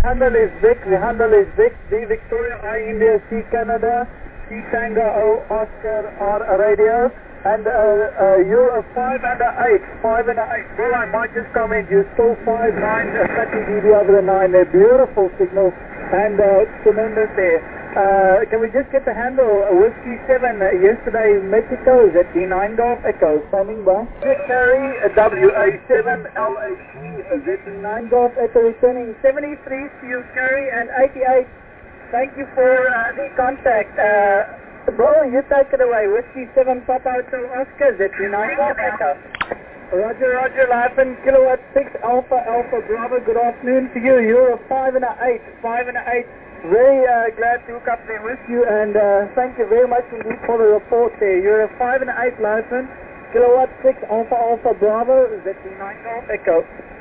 handle is Vic, D Victoria, I India, C Canada, C Tango, O Oscar, R Radio, and you're a 5 and a 8, 5 and a 8. Well, I might just comment, you're still 5, 9, 30 dB over the 9, they're beautiful signals, and tremendous there. Can we just get the handle, Whiskey 7, yesterday Mexico, is at D9 Golf Echo, standing by. Carry, WA7LAC, Z9 Golf Echo, returning 73 to you, Carry, and 88. Thank you for the contact. Bro, you take it away. Whiskey 7 Papa Hotel Oscar, Z9 Golf Echo. Roger, live in kilowatt 6 Alpha Bravo, good afternoon to you. You're a 5 and a 8, 5 and a 8. Very glad to hook up there with you, and thank you very much indeed for the report there. You're a 5 and a 8 live in kilowatt 6 Alpha Bravo, Z9 Golf Echo.